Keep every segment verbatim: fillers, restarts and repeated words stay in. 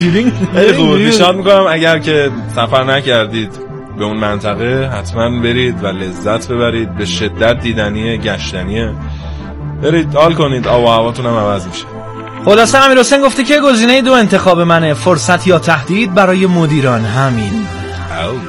خیلی خوب. پیشنهاد میکنم اگر که سفر نکردید به اون منطقه حتما برید و لذت ببرید. به شدت دیدنیه، گشتنیه. برید حال کنید، آب و هواتون هم عوض میشه. خلاصه امیر حسین گفته که گزینه دو انتخاب منه، فرصت یا تهدید برای مدیران. همین. او. او.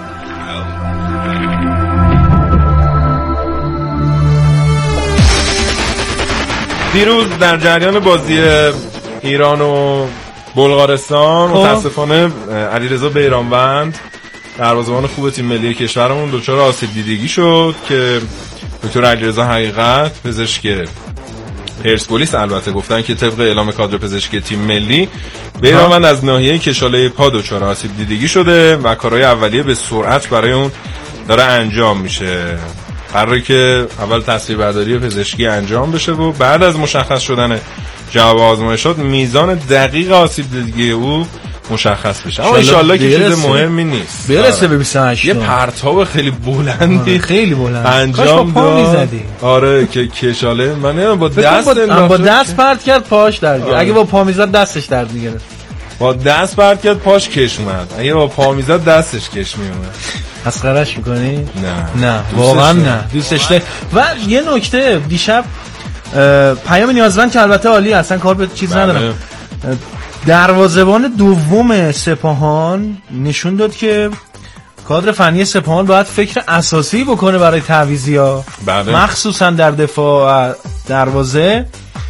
دیروز در جریان بازی ایران و بلغارستان متاسفانه علیرضا بیرانوند دروازه‌بان خوب تیم ملی کشورمون دچار آسیب دیدگی شد که دکتر علیرضا حقیقت پزشک پرسپولیس البته گفتن که طبق اعلام کادر پزشکی تیم ملی بیرانوند از ناحیه کشاله پا دچار آسیب دیدگی شده و کارهای اولیه به سرعت برای اون داره انجام میشه. قراره که اول تصویربرداری پزشکی انجام بشه و بعد از مشخص شدن جواب آزمایشات میزان دقیق آسیب دیدگی او مشخص بشه. اما انشالله که چیز مهمی نیست. برسه به بیست و هشت. یه پرتاب خیلی بلندی خیلی بلند انجام داد. آره که کشاله من با دست با, با دست پرت کرد پاش درد گرفت. اگه با پا میزد دستش درد میگرفت. با دست پرت کرد پاش کش اومد. اگه با پا میزد دستش کش میومد. مسخرهش میکنی؟ نه نه واقعا نه. دوستش داری. و یه نکته دیشب پیام نیازمند که البته عالی اصلا کار به چیز ندارم، دروازه‌بان دوم سپاهان نشون داد که کادر فنی سپاهان باید فکر اساسی بکنه برای تعویضی‌ها، مخصوصا در دفاع دروازه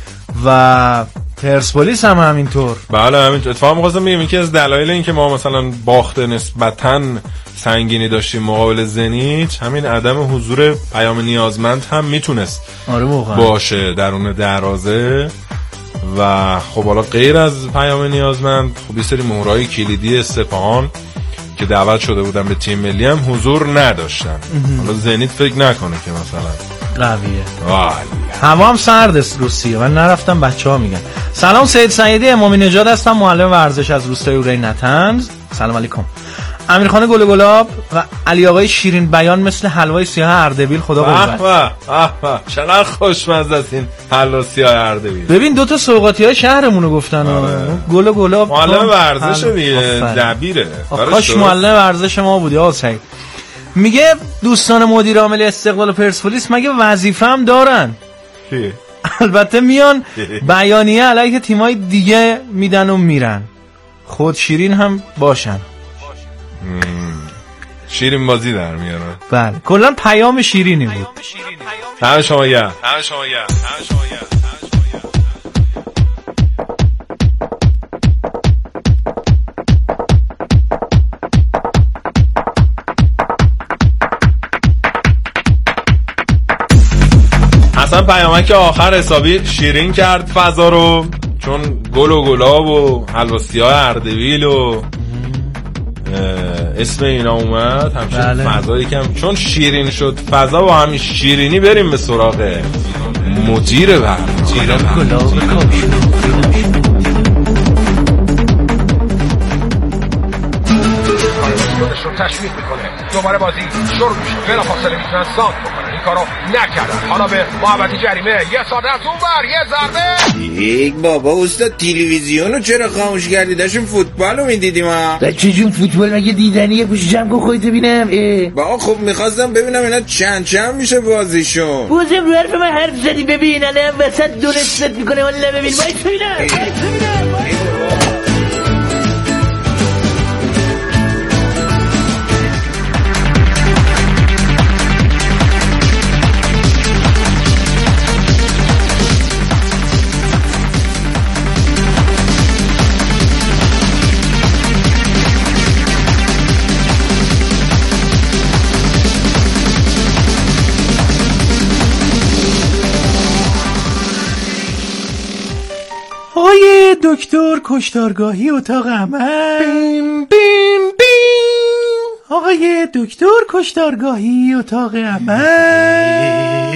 و پرسپولیس هم همینطور. بله همینطور. اتفاقا می‌خواستم بگم یکی از دلایل این که ما مثلا باخت نسبتاً سنگینی داشتیم مقابل زنیت همین عدم حضور پیام نیازمند هم میتونست آره باشه درون دروازه. و خب حالا غیر از پیام نیازمند خب یه سری مهرهای کلیدی سپاهان که دعوت شده بودن به تیم ملی هم حضور نداشتن. حالا زنیت فکر نکنه که مثلا قویه. والا هوا هم سرد است روسیه. من نرفتم، بچه‌ها میگن. سلام، سید سعیدی امامی نژاد هستم، معلم ورزش از روستای اورای نتنز. سلام علیکم. امیرخان گل گلاب و علی آقای شیرین بیان مثل حلوای سیاه اردبیل. خدا قوت. به به چقدر خوشمزه است این حلوا سیاه اردبیل. ببین دو تا سوغاتیای شهرمونو گفتن. آره. گل گلاب معلم ورزش دیگه، دبیره. کاش معلم ورزش ما بودی آقا سعید. میگه دوستان مدیر عامل استقلال پرسپولیس مگه وظیفه هم دارن؟ چی؟ البته میان بیانیه علیه تیمای دیگه میدن و میرن. خود شیرین هم باشن. شیرین بازی در میاره. بله کلا پیام شیرینی بود. همه شما یا همه شما یا همه شما یا اصلا پیامک آخر حسابی شیرین کرد فضا رو، چون گل و گلاب و حلوا سیاه اردبیل و اسم اینا اومد همچنین. بله. فضایی کم چون شیرین شد فضا با همین شیرینی بریم به سراغ مدیر برنامه. رو تشویق میکنه، دوباره بازی شروع میشه، بلافاصله میتونن سانت بکنن، این کارو نکردن. حالا به محوطه جریمه یه ساده از اون ور یه ضربه. یک بابا استاد تلویزیونو چرا خاموش کردی؟ داشتیم فوتبالو میدیدیم ها. بچه جون فوتبال مگه دیدنی؟ یه گوش جمع کن خودت ببینم. با خب میخواستم ببینم اینا چند چند میشه بازیشون. بازم رو حرف من حرف زدی، ببین الان وسط دونستت میکنه ولی ببین وای ببینم. آقای دکتر کشتارگاهی اتاق عمل. بیم بیم بیم. آقای دکتر کشتارگاهی اتاق عمل.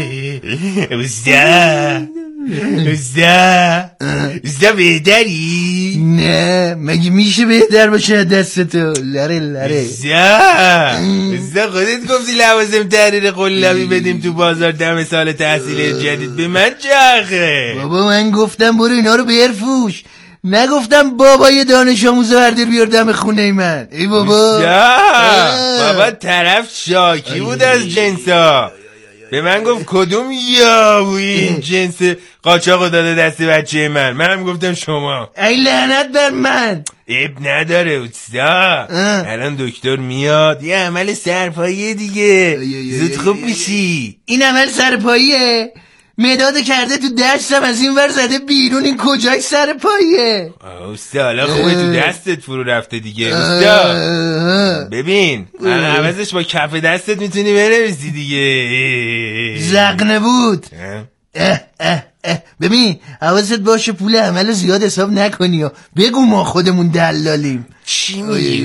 اوزده اوزده اوزده بهتری؟ نه مگه میشه بهتر باشه دستتو؟ لره لره. اوزده اوزده خودت گفتی لوازم تحریر قلابی بدیم تو بازار دم سال تحصیل جدید، به من چه آخه؟ بابا من گفتم برو اینا رو بفروش، نگفتم بابای دانش آموز وردر بیار دم خونه من. ای بابا بابا طرف شاکی بود از جنسا، به من گفت کدوم یابو این جنس قاچاقو داده دست بچه من. منم گفتم شما. ای لعنت بر من. اب نداره اوستا، الان دکتر میاد، یه عمل سرپاییه دیگه، زود خوب میشی. این عمل سرپاییه؟ مداد کرده تو دستم از این ور زده بیرون، این کجای سرپاییه؟ اوستا حالا خوبه تو دستت فرو رفته دیگه. اوستا ببین عوضش با کف دستت میتونی بنویسی دیگه. زقنه بود. اه اه اه. ببین حواست باشه پول عمل زیاد حساب نکنی و بگو ما خودمون دلالیم. چی میگی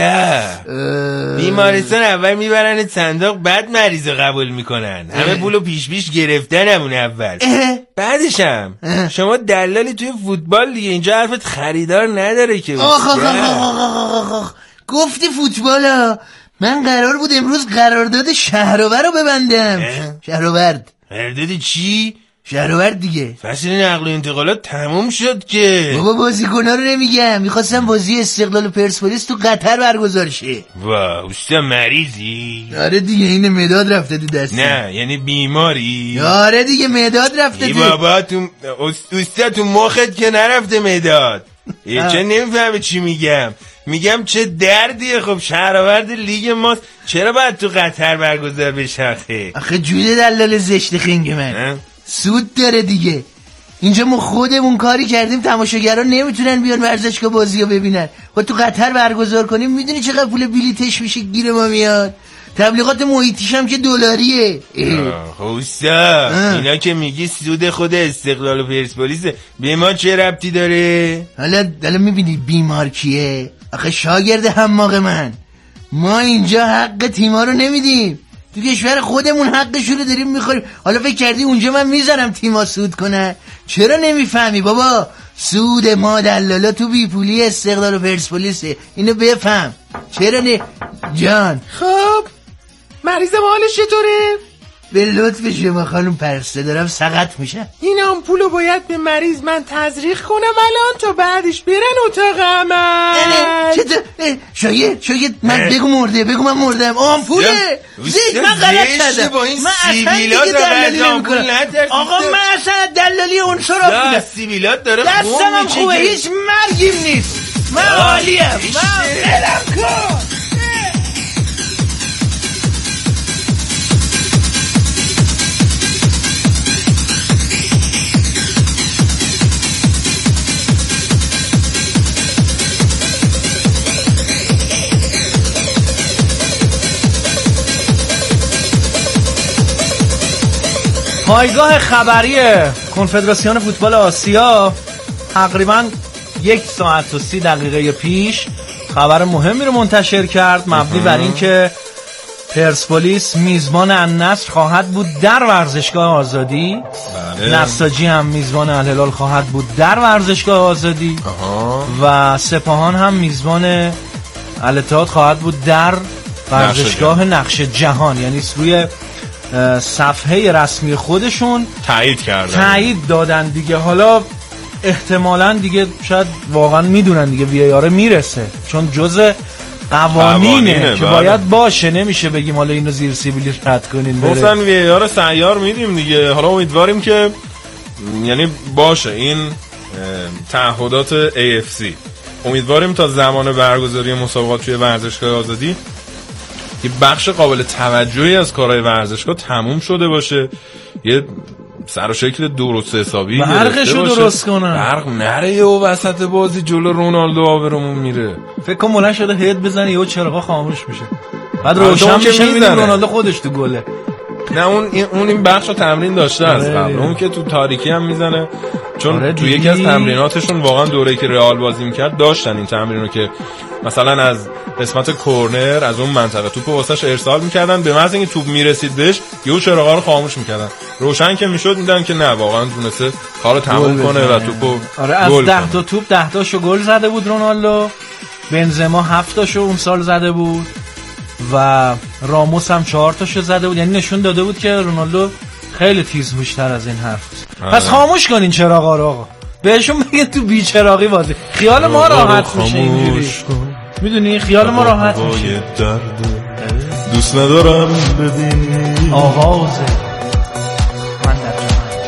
اوستا؟ بیمارستان اول میبرن صندوق، بعد مریضو قبول میکنن. همه پولو پیش پیش گرفتن همون اول. بعدش هم شما دلالی توی فوتبال دیگه، اینجا حرفت خریدار نداره که. آخ آخ آخ آخ آخ. گفتی فوتبالا، من قرار بود امروز قرارداد شهرآور رو ببندم. شهرآورد. قرارداد چی؟ شهرآورد دیگه. فصل نقل و انتقالات تموم شد که. بابا بازیکن‌ها رو نمیگم، میخواستم بازی استقلال و پرسپولیس تو قطر برگزار شه. وا اوستا مریضی؟ آره دیگه، این مداد رفته تو دستم. نه یعنی بیماری؟ آره دیگه مداد رفته تو. بابا تو اوستا تو مخت که نرفته مداد. چه نمیفهمه چی میگم؟ میگم چه دردیه. خب شهرآورد لیگ ماست، چرا باید تو قطر برگزار بشه؟ آخه جوده دلال زشت خنگ من سود داره دیگه. اینجا ما خودمون کاری کردیم تماشاگران نمیتونن بیان ورزشگاه بازی رو ببینن، و تو قطر برگزار کنیم میدونی چقدر پول بلیتش میشه گیر ما میاد. تبلیغات محیطیش هم که دلاریه. خوستا اینا که میگی سود خود استقلال و پرسپولیسه، به ما چه ربطی داره؟ حالا حالا میبینی بیمار کیه؟ آخه شاگرد حماق من. ما اینجا حق تیما رو نمیدیم، تو کشور خودمون حقشو رو داریم میخوریم. حالا فکر کردی اونجا من میذارم تیما سود کنه؟ چرا نمیفهمی بابا؟ سود ما دلالا تو بیپولی استقلال و پرسپولیسه، اینو بفهم. چرا نه جان؟ خب مریض حالش چطوره؟ به لطف شما خانم پرسته دارم سقط میشه. این آمپولو باید به مریض من تزریق کنم الان تا بعدش برن اتاق عمل. چطور؟ شاید شاید من بگو مرده، بگو من مردم. آمپوله زید، من غلط کردم. من سیبیلات دلالی آمپول ندارم. آقا من اصلا دلالی اون سراغ بودم. سیبیلات داره خون دستم خوبه، هیچ مرگیم نیست. من عالیم. من دلم کن. پایگاه خبری کنفدراسیون فوتبال آسیا تقریبا یک ساعت و سی دقیقه پیش خبر مهمی رو منتشر کرد مبنی بر این که پرسپولیس میزبان النصر خواهد بود در ورزشگاه آزادی. بله. نساجی هم میزبان الهلال خواهد بود در ورزشگاه آزادی. آها. و سپاهان هم میزبان الاتحاد خواهد بود در ورزشگاه نقش جهان. یعنی روی صفحه رسمی خودشون تایید کردن، تایید دادن دیگه. حالا احتمالاً دیگه شاید واقعا میدونن دیگه وی ای آر میرسه، چون جزء قوانینه که باید باشه. نمیشه بگیم حالا اینو زیر سیبیلی رد کنین بره. گفتن وی ای آر سیار میدیم دیگه. حالا امیدواریم که یعنی باشه این تعهدات ای اف سی. امیدواریم تا زمان برگزاری مسابقات توی ورزشگاه آزادی یه بخش قابل توجهی از کارهای ورزشگاه تموم شده باشه، یه سر و شکل درست حسابی برقشو درست کنن، برق نره یه وسط بازی جلو رونالدو آبرومون میره. فکر کنم مولا شده هد بزنه یهو چراغا خاموش میشه، بعد روشن میشه میبینی رونالدو خودش تو گله. نه اون این اون این بخشو تمرین داشته از قبل، اون که تو تاریکی هم میزنه، چون آره تو یکی از تمریناتشون واقعا دوره‌ای که رئال بازی میکرد داشتن این تمرینو که مثلا از قسمت کورنر از اون منطقه توپو واسش ارسال میکردن، به محض اینکه توپ میرسید بهش یهو چراغا رو خاموش میکردن، روشن که میشد میدن که نه واقعا تونسته کارو تموم کنه و توپو آره از ده تا توپ ده تاشو گل زده بود رونالدو، بنزما هفت تاشو اون سال زده بود و راموس هم چهار تاشو زده بود. یعنی نشون داده بود که رونالدو خیلی تیزهوش‌تر از این حرف. پس خاموش کنین چراغا رو آقا، بهشون بگه تو بیچراغی بازی. خیال ما راحت میشه اینجوری، میدونی خیال ما راحت میشه. دوست ندارم ببینی آغازه من در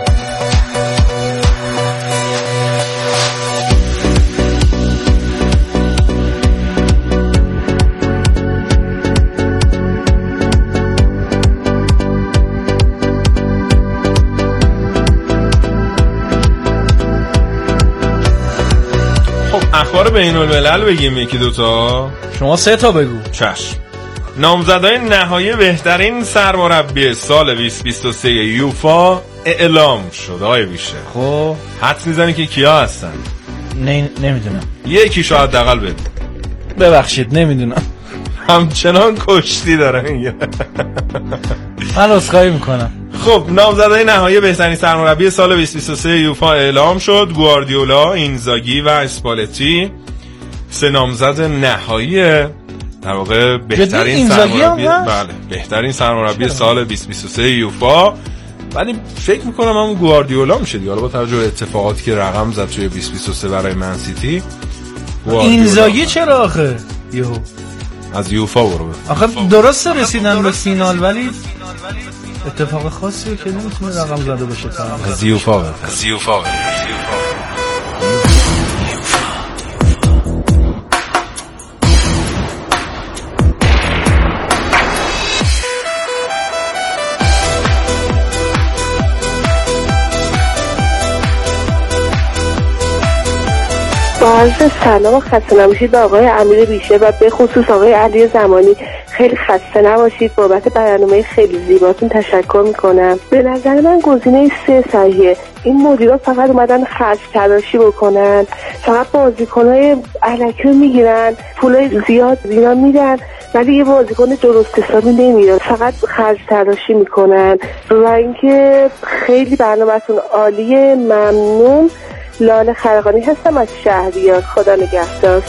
اخبار بین الملل بگیم یکی دوتا. شما سه تا بگو. چشم. نامزدهای نهایی بهترین سرمربی سال بیست بیست و سه یوفا اعلام شد. آقای بیشه خب حدس میزنی که کیا هستن؟ نه نمیدونم. یکی شاید دقل بگو. ببخشید نمیدونم. همچنان کشتی داره میگه. من عذرخواهی میکنم. خب نامزدهای نهایی بهترین سرمربی سال بیست بیست و سه یوفا اعلام شد. گواردیولا، اینزاگی و اسپالتی سه نامزد نهایی در واقع بهترین سرمربی، بله بهترین سرمربی سال بیست بیست و سه یوفا. ولی فکر میکنم همون گواردیولا میشه دیگه، حالا با توجه به اتفاقاتی که رقم زد توی بیست بیست و سه برای من سیتی. اینزاگی چرا آخه یو از یوفا برو آخه درست رسیدن به فینال ولی اتفاق خاصی که نمیتونه رقم زده باشه. از یوفا از یوفا عرض سلام و خسته نباشید به آقای امیر بیشه و به خصوص آقای علی زمانی. خیلی خسته نباشید، بابت برنامه خیلی زیباتون تشکر میکنم. به نظر من گزینه سه صحیحه. این مدیرا فقط اومدن خرج تراشی بکنن، فقط بازیکنای الکی میگیرن، پولای زیاد اینا میدن ولی یه بازیکن درست حسابی نمیاد، فقط خرج تراشی میکنن. و اینکه خیلی برنامه‌تون عالیه، ممنون. لاله خرقانی هستم از شهریار. خدا نگهدار.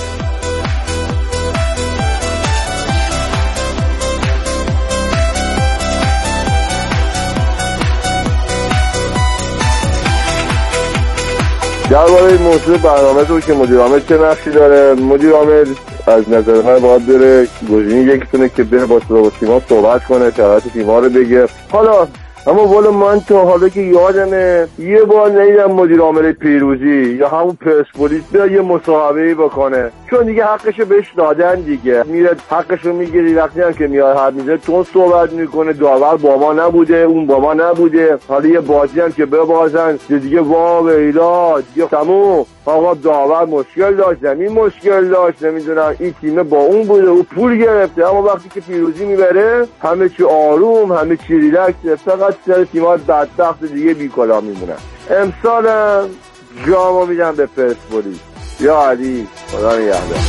درباره موضوع برنامه تو که مدیر عامل چه نقشی داره، مدیر عامل از نظر من باید بره گزینه یکیتونه که بره با با تیم‌ها صحبت کنه، شرایط تیم‌ها رو بگه. حالا اما والا من تا حالا که یادمه یه بار ندیدم مدیر عامل پیروزی یا همون پرسپولیس بیا یه مصاحبه‌ای بکنه، چون دیگه حقشو بهش دادن دیگه، میره حقشو میگیری. وقتی هم که میاد حرف میزنه تو صحبت میکنه، داور با ما نبوده، اون با ما نبوده، حالا یه بازی هم که ببازن دیگه وا ویلا دیگه تموم. آقا داور مشکل داشت، زمین مشکل داشت، نمیدونم این تیم با اون بوده و پول گرفته. اما وقتی که پیروزی میبره همه چی آروم، همه چی ریلکس، فقط سر تیم‌ها بدبخت دیگه بیکلا میمونن. امسالم جامو میدم به پرسپولیس. یا علی خدا نگهدار.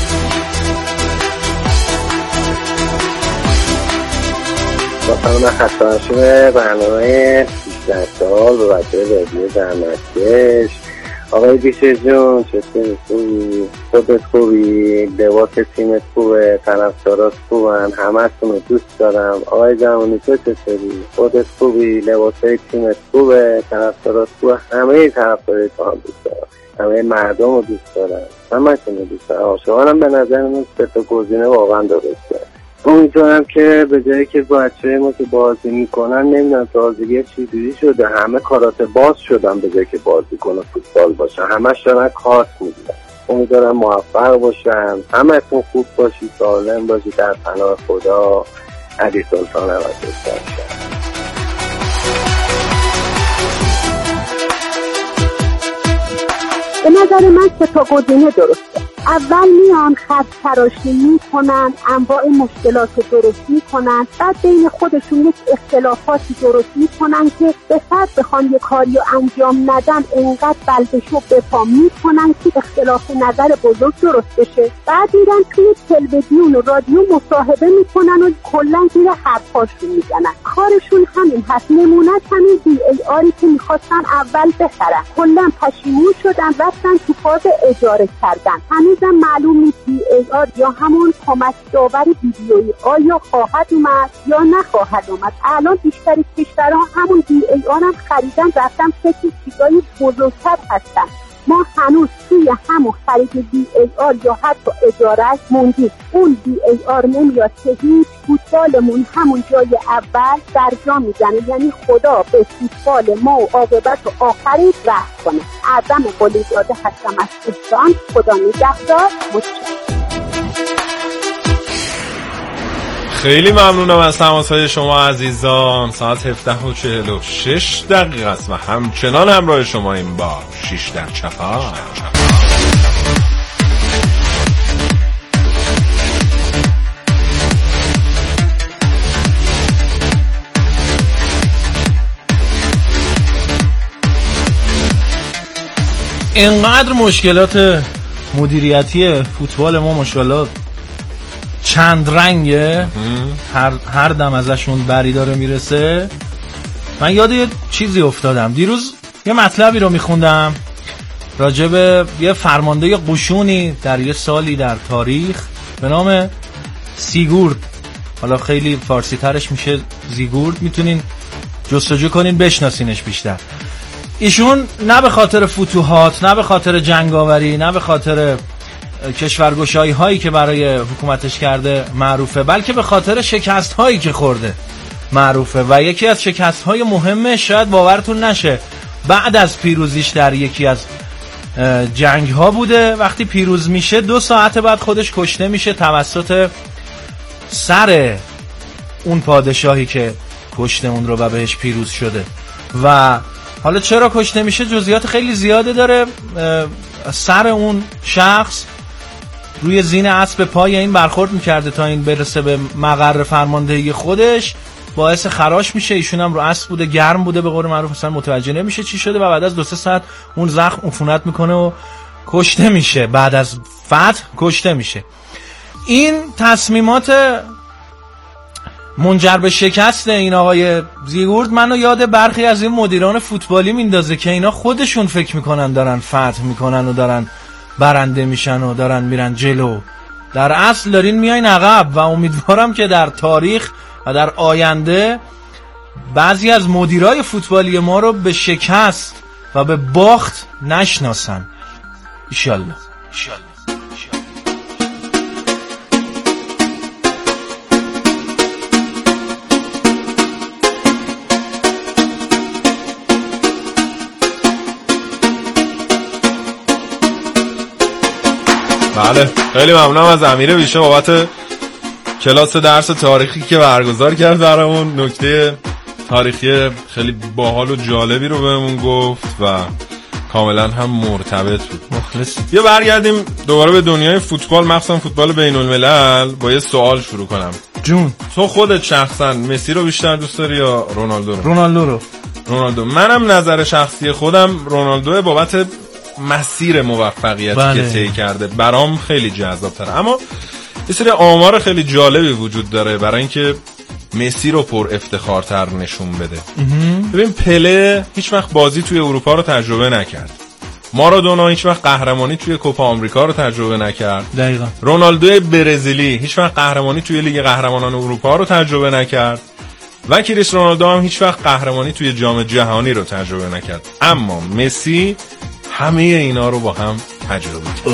با سلام خطرشون برنامه سیزده سال به بچه رادیو درمشکش. آقای بیشه جون چطور خوبی؟ خودت خوبی؟ لباس تیمت خوبه؟ طرفدارات خوبن؟ همه‌تون رو دوست دارم. آقای جوانی تو چطوری؟ خودت خوبی؟ لباسای تیمت خوبه؟ طرفدارات خوبه؟ همه طرفدارای تو هم دوست دارم، همه مردم رو دوست دارم، همه‌تون رو دوست دارم. عاشقانم. به نظر من سه تا گزینه واقعا درسته. امیدوارم که به جایی که بچه‌های ما که بازی میکنن نمیدونم تازگی چیزی شده، همه کارات باز شدن به جایی که بازی کنه فوتبال باشن، همش دارن کارت میگیرن. امیدوارم موفق باشن، همه‌تون خوب باشید، سالم باشید، در پناه خدا. علی سلطان عوض به نظر من سه تا گزینه درسته. اول میان خط تراشی میکنن، انواع مشکلات رو درست میکنن، بعد بین خودشون یک اختلافاتی درست میکنن که به فرد بخوان یه کاری رو انجام ندن انقدر بلبشو به پا میکنن که اختلاف نظر بزرگ درست بشه. بعد میرن توی تلویزیون و رادیو مصاحبه میکنن و کلا زیر حرفاشون میزنن. کارشون همین هست. نمونهش همین دی ای آری که میخواستن اول بخرن، کلا پشیمون شدن رفتن تو فاز اجاره کردن. هنوزم معلوم نیست دی ای آر یا همون کمک داور ویدیویی آیا خواهد اومد یا نخواهد اومد. الان بیشتر کشورها همون دی ای آر هم خریدن، رفتن فکر چیزای بزرگتر هستن. ما هنوز توی همون خرید دی ای آر یا حتی اجارش موندیم. اون دی ای آر نمیاد که هیچ فوتبالمون همون جای اول در جا میزنه. یعنی خدا به فوتبال ما و عاقبت و آخری رحم کنه. اعظم قلیزاده هستم از تهران. خدا نگهدار. متشکرم. خیلی ممنونم از تماس‌های شما عزیزان. ساعت هفده و چهل و شش دقیقه است و همچنان همراه شما این با شیش در چپا. اینقدر مشکلات مدیریتی فوتبال ما ماشاءالله چند رنگه، هر هر دم ازشون بری داره میرسه. من یاد یه چیزی افتادم دیروز، یه مطلبی رو میخوندم راجع به یه فرمانده قشونی در یه سالی در تاریخ به نام سیگورد. حالا خیلی فارسی ترش میشه زیگورد، میتونین جستجو کنین بشناسینش بیشتر. ایشون نه به خاطر فتوحات، نه به خاطر جنگاوری، نه به خاطر کشورگشایی هایی که برای حکومتش کرده معروفه، بلکه به خاطر شکست هایی که خورده معروفه. و یکی از شکست های مهمه، شاید باورتون نشه، بعد از پیروزیش در یکی از جنگ ها بوده. وقتی پیروز میشه دو ساعت بعد خودش کشته میشه توسط سر اون پادشاهی که کشته اون رو و بهش پیروز شده. و حالا چرا کشته میشه جزئیات خیلی زیاده داره. سر اون شخص روی زین اسب پای این برخورد میکرده تا این برسه به مقر فرماندهی خودش، باعث خراش میشه. ایشون هم رو اسب بوده، گرم بوده به قول معروف، اصلا متوجه نمیشه چی شده و بعد از دو سه ساعت اون زخم عفونت میکنه و کشته میشه. بعد از فتح کشته میشه. این تصمیمات منجر به شکست این آقای زیگورد منو یاد برخی از این مدیران فوتبالی میندازه که اینا خودشون فکر میکنن دارن فتح میکنن و دارن برنده میشن و دارن میرن جلو، در اصل دارین میاین عقب. و امیدوارم که در تاریخ و در آینده بعضی از مدیرای فوتبالی ما رو به شکست و به باخت نشناسن. ایشالله ایشالله. بله، خیلی ممنونم از امیر ویژه بابت کلاس درس تاریخی که برگزار کرد برامون. نکته تاریخی خیلی باحال و جالبی رو بهمون گفت و کاملا هم مرتبط بود. مخلص. بیا برگردیم دوباره به دنیای فوتبال، مخصوصا فوتبال بین الملل. با یه سوال شروع کنم. جون، تو خودت شخصا مسی رو بیشتر دوست داری یا رونالدو رو؟ رونالدو رو. رونالدو. منم نظر شخصی خودم رونالدو بابت مسیر موفقیتی بله. که طی کرده برام خیلی جذاب تره. اما یه سری آمار خیلی جالبی وجود داره برای اینکه مسی رو پر افتخارتر نشون بده. ببین، پله هیچ وقت بازی توی اروپا رو تجربه نکرد. مارادونا هیچ وقت قهرمانی توی کوپا آمریکا رو تجربه نکرد. دقیقاً. رونالدو برزیلی هیچ وقت قهرمانی توی لیگ قهرمانان اروپا رو تجربه نکرد. و کریستیانو رونالدو هم هیچ وقت قهرمانی توی جام جهانی رو تجربه نکرد. اما مسی همه اینا رو با هم تجربه کرد.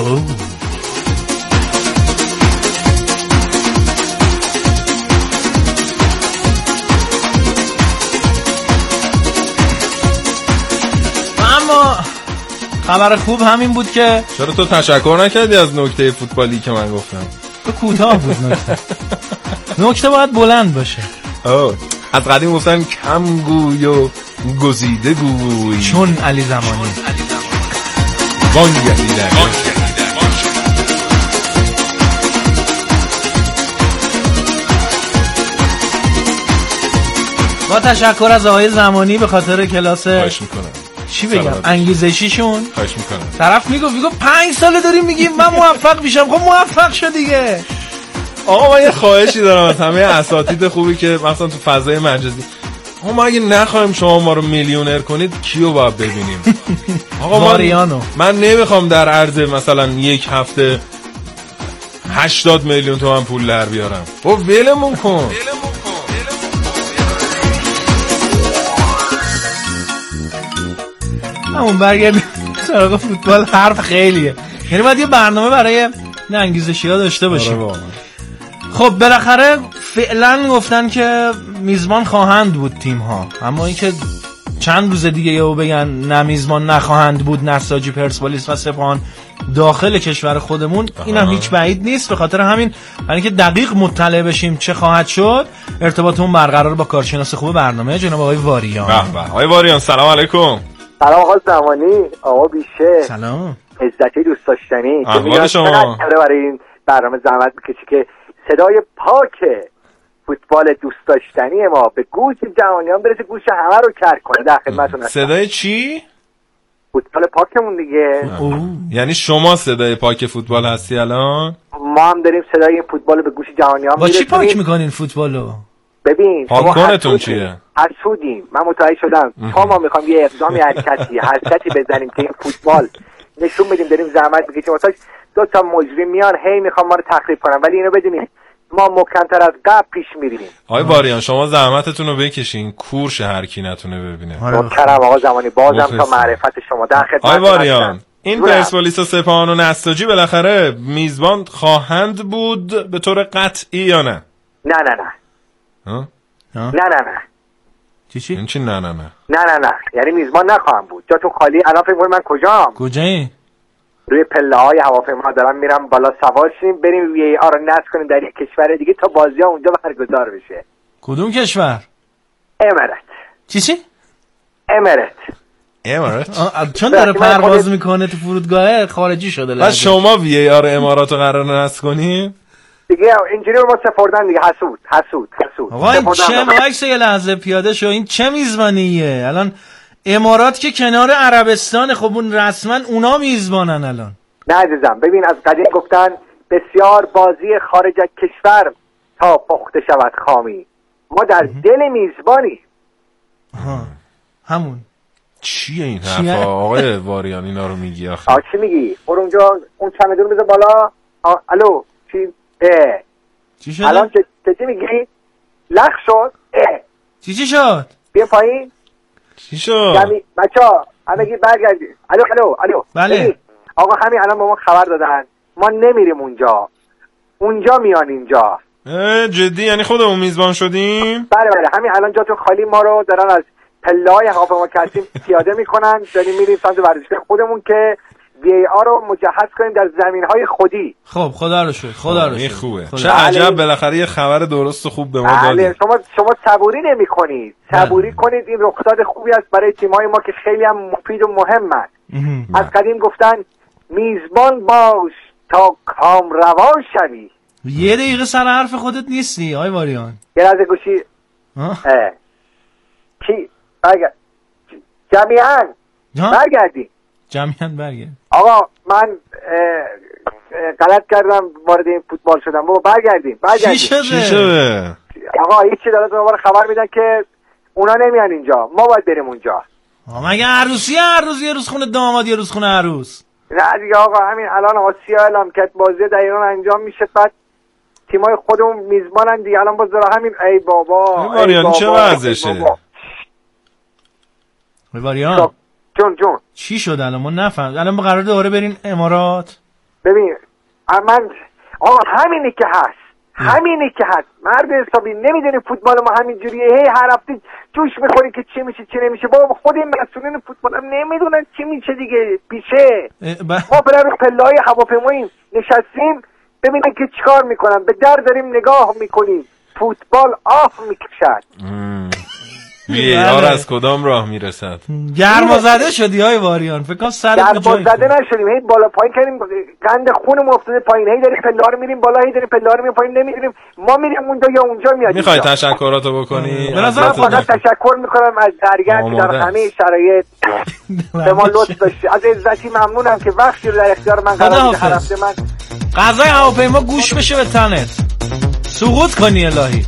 اما خبر خوب همین بود که چرا تو تشکر نکردی از نکته فوتبالی که من گفتم؟ تو کوتاه بود نکته. نکته باید بلند باشه. اوه. از قدیم گفتن کم گوی و گزیده گوی، چون علی زمانی وانگهی در با تشکر از آقای زمانی به خاطر کلاس خواهش میکنم. چی بگم انگیزشیشون. خواهش میکنم. طرف میگو میگو پنج ساله داریم میگیم من موفق میشم. خب موفق شد دیگه. آقا من یه خواهشی دارم از همه اساتید خوبی که مثلا تو فضای مجازی، آقا ما اگه نخوایم شما ما رو میلیونر کنید کیو باید ببینیم؟ آقا ماریانو. من نمیخوام در عرض مثلا یک هفته هشتاد میلیون تومان پول در بیارم. او ولمون کن. همون برگردیم سراغ فوتبال حرف خیلیه، یعنی باید یه برنامه برای انگیزشی ها داشته باشیم. خب بالاخره فعلا گفتن که میزبان خواهند بود تیم ها، اما اینکه چند روز دیگه یهو بگن نه میزبان نخواهند بود نساجی، پرسپولیس و سپاهان داخل کشور خودمون، اینم هیچ بعید نیست. به خاطر همین برای اینکه دقیق مطلع بشیم چه خواهد شد، ارتباطمون برقرار با کارشناس خوب برنامه جناب آقای واریان. به به آقای واریان سلام علیکم. سلام آقا زمانی، آقا بیشه. سلام. عزتی دوست داشتنی. احوال شما؟ برای این برنامه زحمت میکشی که صدای پاک فوتبال دوست داشتنی ما به گوش جهانیان برسه، گوش همه رو کر کنه. در خدمتتون هستم. صدای چی؟ فوتبال پاکمون دیگه. یعنی شما صدای پاک فوتبال هستی الان؟ ما هم داریم صدای این فوتبال به گوش جهانیان با چی پاک میکنین فوتبالو؟ ببین پاکونتون چیه؟ حسودیم. من متوجه شدم تا ما میخوام یه اقدامی حرکتی حرکتی بزنیم که این فوتبال نشون بدیم داریم زحمت میکشیم، واسه دو تا مجرم میان هی میخوام ما رو تخریب کنن، ولی اینو بدونید ما محکم‌تر از قبل پیش میریم. آقای واریان شما زحمتتون رو بکشین، کورش هر کی نتونه ببینه. متشکرم آقا زمانی، بازم تا معرفت شما در خدمت. آقای واریان این پرسپولیس و سپاهان و نساجی بالاخره میزبان خواهند بود به طور قطعی یا نه؟ نه نه نه. ها؟ نه نه نه. چی چی؟ این چی نه نه نه؟ نه نه نه. یعنی میزبان نخواهم بود. جاتون خالی. الان فکر کنم من کجام؟ کجایی؟ روی پله‌های هواپیما دارم میرم بالا، سوار شیم بریم وی آر رو نصب کنیم در یک کشور دیگه تا بازی‌ها اونجا برگزار بشه. کدوم کشور؟ امارات. چی چی؟ امارات. امارات؟ چون داره پرواز میکنه تو فرودگاه خارجی شده. بعد شما وی آر امارات رو قرار نصب کنیم؟ دیگه اینجوری رو ما سپردن دیگه. حسود حسود حسود. آقا این چه وایس یه لحظه پیاده شو، این چه میزبانیه؟ الان امارات که کنار عربستان، خب اون رسما اونا میزبانن الان. نه عزیزم ببین، از قدیم گفتن بسیار بازی خارج از کشور تا پخته شود خامی. ما در دل میزبانی. ها همون چیه این حرفا آقای واریان اینا رو میگی آخه؟ آ چی میگی؟ برو اونجا اون چمدون بذار بالا. الو چی؟ اه چی شد؟ الان چه چی میگی؟ لخ شد. اه چی چی شد؟ بیا پایین. چی شد؟ یعنی بچا همگی برگردید. الو الو الو. بله. آقا همین الان با ما خبر دادن ما نمیریم اونجا، اونجا میان اینجا. جدی؟ یعنی خودمون میزبان شدیم؟ بله بله همین الان جاتون خالی، ما رو دارن از پله‌های هواپیما کشتیم پیاده میکنن، داریم میریم سمت ورزشگاه خودمون که وی ای آر رو مجهز کنیم در زمین‌های خودی. خب خدا رو شکر، خدا رو شکر. خوبه. چه عجب بالاخره یه خبر درست و خوب به ما دادید. شما شما صبوری نمی‌کنید. صبوری کنید، این رخداد خوبی است برای تیم‌های ما که خیلی هم مفید و مهمه. از قدیم گفتن میزبان باش تا کام روا شوی. یه دقیقه سر حرف خودت نیستی آی واریان. یه لحظه گوشی. اه کی برگرد جمعیان برگردی. جمعیان برگرد. آقا من غلط کردم وارد این فوتبال شدم. بابا برگردیم برگردیم. چی شده؟ چی شده؟ آقا هیچی داره دوباره خبر میدن که اونا نمیان اینجا، ما باید بریم اونجا. مگه عروسی هر روز یه روز خونه داماد یه روز خونه عروس؟ نه دیگه آقا، همین الان آسیا اعلام کرد بازی در ایران انجام میشه، بعد تیمای خودمون میزبانن دیگه. الان باز داره همین ای بابا ای واریان چه وضعشه؟ ای واریان جون جون چی شد الان؟ ما نفهم. الان قرار دوباره برین امارات؟ ببین من آقا همینی که هست همینی که هست مرد حسابی، نمیدونی فوتبال ما همین جوریه، هی هر هفته جوش میخوری که چی میشه چی نمیشه. بابا خود این مسئولین فوتبال هم نمیدونن چی میشه دیگه. پیشه ب... ما برای رو پله‌های هواپیماییم نشستیم ببینن که چیکار میکنن، به در داریم نگاه میکنیم، فوتبال آه میکشد. وی آر از کدام راه میرسد؟ گرما زده شدی های واریان، فکر کنم سرت به جای زده نشدیم، هی بالا پایین کردیم، قند خونمون افتاده پایین، هی داریم پله رو میریم بالا، هی داریم پله رو میریم پایین، نمیدونیم ما میریم اونجا یا اونجا میاد. میخوای تشکراتو بکنی؟ من فقط تشکر میکنم از درگاه که در همه شرایط به ما لطف داشتی. از عزتی ممنونم که وقتی رو در اختیار من قرار میده. هر هفته من غذای هواپیما گوش بشه به تنت، سقوط کنی الهی.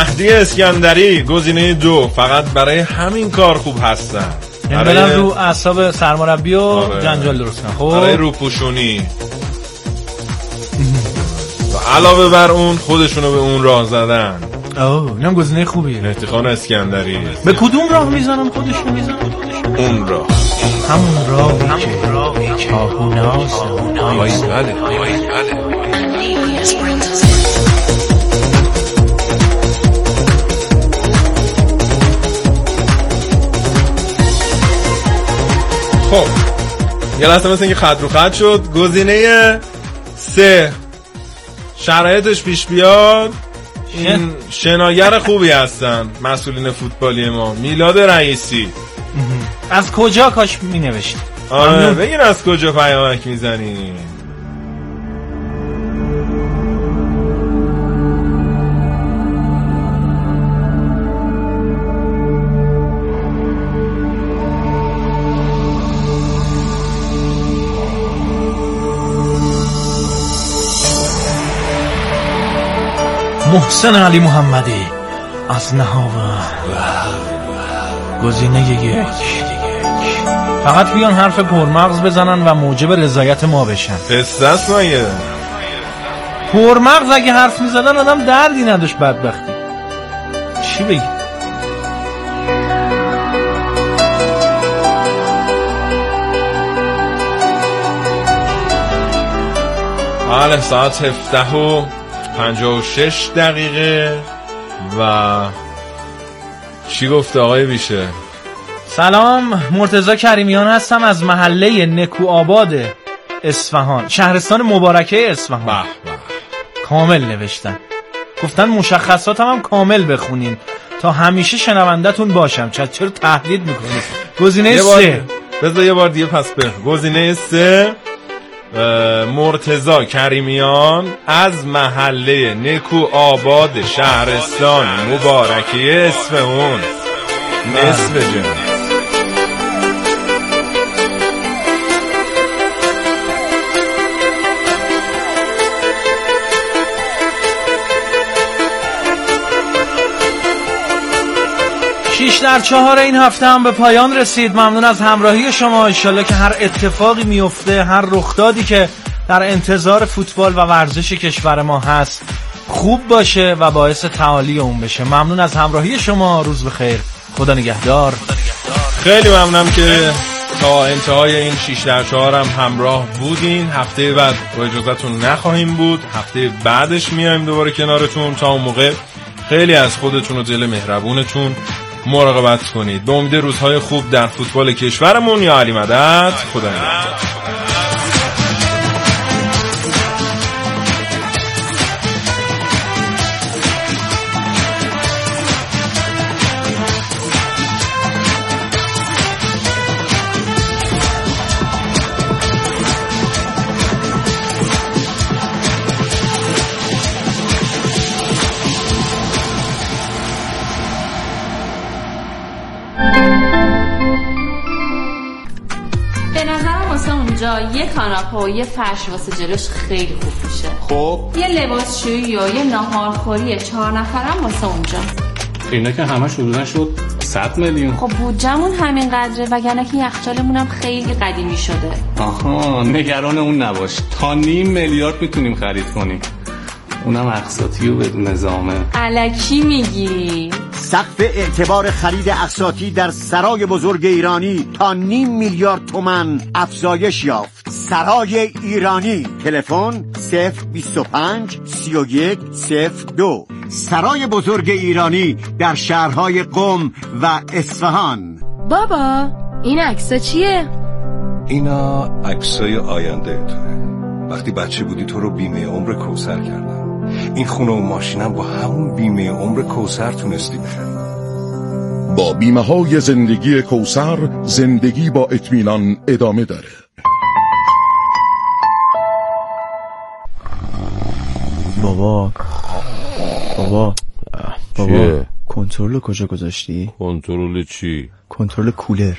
مهدی اسکندری گزینه دو، فقط برای همین کار خوب هستن. برای رو اعصاب سرمربی و آره. جنجال درست کن. خب برای روپوشونی و علاوه بر اون خودشونو به اون راه زدن. اوه اینم گزینه خوبیه. مهدی خان اسکندری به کدوم راه میزنن خودشون؟ میزنن اون راه، همون راهی که راهی که آهوناس آهوناس بله بله. خب یه لحظه مثل اینکه خط رو خط شد. گزینه سه شرایطش پیش بیاد، این شناگر خوبی هستن مسئولین فوتبالی ما. میلاد رئیسی. از کجا کاش می نوشت؟ آره بگین از کجا پیامک میزنی. محسن علی محمدی از نهاوند. گزینه یک، فقط بیان حرف پرمغز بزنن و موجب رضایت ما بشن. قصص مگه پرمغز اگه حرف میزدن آدم دردی نداشت بدبختی. چی بگی؟ بله ساعت هفده و پنجاه و شش دقیقه و چی گفته آقای بیشه؟ سلام، مرتضی کریمیان هستم از محله نکوآباد اصفهان، شهرستان مبارکه اصفهان. به به. کامل نوشتن، گفتن مشخصاتم هم کامل بخونین تا همیشه شنوندتون باشم. چرا چرا تهدید میکنید؟ گزینه سه. بذار یه بار دیگه پس به گزینه سه مرتضی کریمیان از محله نکوآباد شهرستان مبارکه اصفهان. نصف جمع. شیش در چهار این هفته هم به پایان رسید. ممنون از همراهی شما. انشالله که هر اتفاقی میفته، هر رخدادی که در انتظار فوتبال و ورزش کشور ما هست خوب باشه و باعث تعالی اون بشه. ممنون از همراهی شما. روز بخیر. خدا نگهدار. خیلی ممنونم که تا انتهای این شیش در چهار هم همراه بودین. هفته بعد با اجازهتون نخواهیم بود، هفته بعدش میایم دوباره کنارتون. تا اون موقع خیلی از خودتون و دل مهربونتون مراقبت کنید. به امید روزهای خوب در فوتبال کشورمون. یا علی مدد. خدا نگهدار. یه کاناپه و یه فرش واسه جلوش خیلی خوب میشه. خب یه لباسشویی و یه ناهارخوری چهار نفرم واسه اونجا. اینا که همش حدوداً شد صد میلیون. خب بودجمون همین قدره، وگرنه که یخچالمون هم خیلی قدیمی شده. آها نگران اون نباش، تا نیم میلیارد میتونیم خرید کنیم، اونم اقساطی و بدون نظامه. الکی میگی؟ سقف اعتبار خرید اقساطی در سرای بزرگ ایرانی تا نیم میلیارد تومان افزایش یافت. سرای ایرانی. تلفن صفر بیست و پنج سی و یک صفر دو. سرای بزرگ ایرانی در شهرهای قم و اصفهان. بابا این عکسا چیه؟ اینا عکسای آینده توه. وقتی بچه بودی تو رو بیمه عمر کوثر کردم. این خونه و ماشینم با همون بیمه عمر کوثر تونستی بخری. با بیمه های زندگی کوثر زندگی با اطمینان ادامه داره. بابا بابا بابا کنترل کجا گذاشتی؟ کنترل چی؟ کنترل کولر.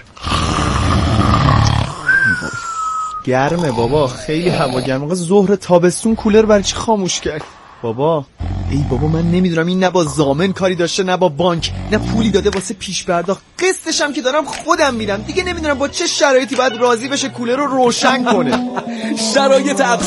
گرمه بابا، خیلی هوا گرمه. ظهر تابستون کولر برای چی خاموش کرد؟ بابا ای بابا من نمیدونم این نه با ضامن کاری داشته نه با بانک، نه پولی داده واسه پیش پرداخت، قسطش هم که دارم خودم میدم دیگه. نمیدونم با چه شرایطی باید راضی بشه کولر رو روشن کنه. شرایط